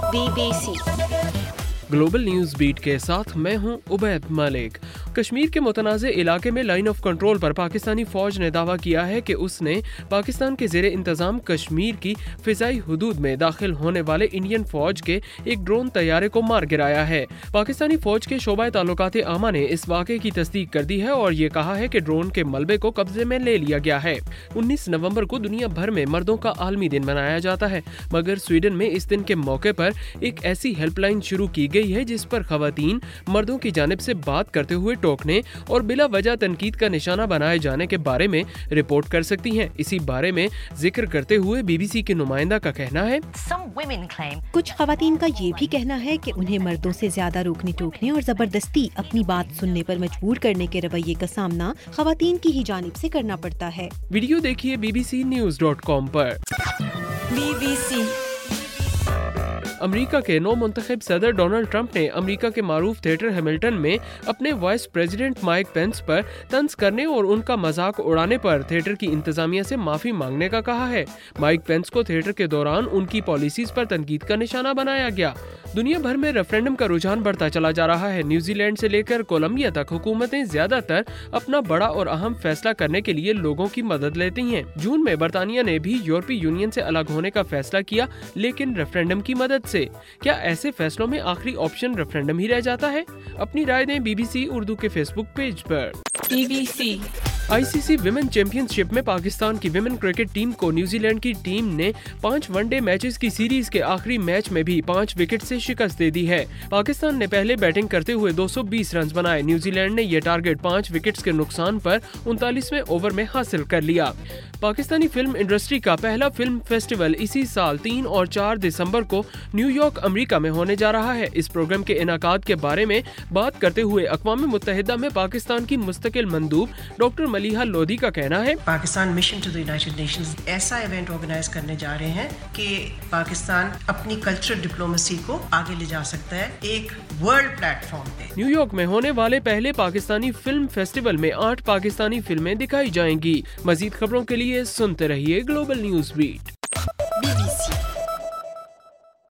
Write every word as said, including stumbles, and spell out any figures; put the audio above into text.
Be B C global news beat کے ساتھ میں ہوں عبید ملک۔ کشمیر کے متنازع علاقے میں لائن آف کنٹرول پر پاکستانی فوج نے دعویٰ کیا ہے کہ اس نے پاکستان کے زیر انتظام کشمیر کی فضائی حدود میں داخل ہونے والے انڈین فوج کے ایک ڈرون طیارے کو مار گرایا ہے۔ پاکستانی فوج کے شعبہ تعلقات عامہ نے اس واقعے کی تصدیق کر دی ہے اور یہ کہا ہے کہ ڈرون کے ملبے کو قبضے میں لے لیا گیا ہے۔ انیس نومبر کو دنیا بھر میں مردوں کا عالمی دن منایا جاتا ہے، مگر سویڈن میں اس دن کے موقع پر ایک ایسی ہیلپ لائن شروع کی گئی ہے جس پر خواتین مردوں کی جانب سے بات کرتے ہوئے ٹوکنے اور بلا وجہ تنقید کا نشانہ بنائے جانے کے بارے میں رپورٹ کر سکتی ہیں۔ اسی بارے میں ذکر کرتے ہوئے بی بی سی کے نمائندہ کا کہنا ہے، کچھ خواتین کا یہ بھی کہنا ہے کہ انہیں مردوں سے زیادہ روکنے ٹوکنے اور زبردستی اپنی بات سننے پر مجبور کرنے کے رویے کا سامنا خواتین کی ہی جانب سے کرنا پڑتا ہے۔ ویڈیو دیکھیے B B C news dot com پر۔ بی بی سی امریکہ کے نو منتخب صدر ڈونلڈ ٹرمپ نے امریکہ کے معروف تھیٹر ہیملٹن میں اپنے وائس پریزیڈنٹ مائک پینس پر طنز کرنے اور ان کا مذاق اڑانے پر تھیٹر کی انتظامیہ سے معافی مانگنے کا کہا ہے۔ مائک پینس کو تھیٹر کے دوران ان کی پالیسیز پر تنقید کا نشانہ بنایا گیا۔ دنیا بھر میں ریفرینڈم کا رجحان بڑھتا چلا جا رہا ہے۔ نیوزی لینڈ سے لے کر کولمبیا تک حکومتیں زیادہ تر اپنا بڑا اور اہم فیصلہ کرنے کے لیے لوگوں کی مدد لیتی ہیں۔ جون میں برطانیہ نے بھی یورپی یونین سے الگ ہونے کا فیصلہ کیا، لیکن ریفرینڈم کی مدد سے۔ کیا ایسے فیصلوں میں آخری آپشن ریفرینڈم ہی رہ جاتا ہے؟ اپنی رائے دیں بی بی سی اردو کے فیس بک پیج پر۔ B B C I C C women championship میں پاکستان کی ویمن کرکٹ ٹیم کو نیوزی لینڈ کی ٹیم نے پانچ ون ڈے میچز کی سیریز کے آخری میچ میں بھی پانچ وکٹ سے شکست دے دی ہے۔ پاکستان نے پہلے بیٹنگ کرتے ہوئے دو سو بیس رنز بنائے۔ نیوزی لینڈ نے یہ ٹارگٹ پانچ وکٹس کے نقصان پر انتالیسویں اوور میں حاصل کر لیا۔ پاکستانی فلم انڈسٹری کا پہلا فلم فیسٹیول اسی سال تین اور چار دسمبر کو نیو یارک امریکہ میں ہونے جا رہا ہے۔ اس پروگرام کے انعقاد کے بارے میں بات کرتے ہوئے اقوام متحدہ میں پاکستان کی مستقل مندوب ڈاکٹر ملیحہ لودھی کا کہنا ہے، Pakistan mission to the United Nations ایسا ایونٹ آرگنائز کرنے جا رہے ہیں کہ پاکستان اپنی کلچرل ڈپلومیسی کو آگے لے جا سکتا ہے ایک ورلڈ پلیٹ فارم پہ۔ نیو یارک میں ہونے والے پہلے پاکستانی فلم فیسٹیول میں آٹھ پاکستانی فلمیں دکھائی جائیں گی۔ مزید خبروں کے لیے سنتے رہیے گلوبل نیوز بیٹ۔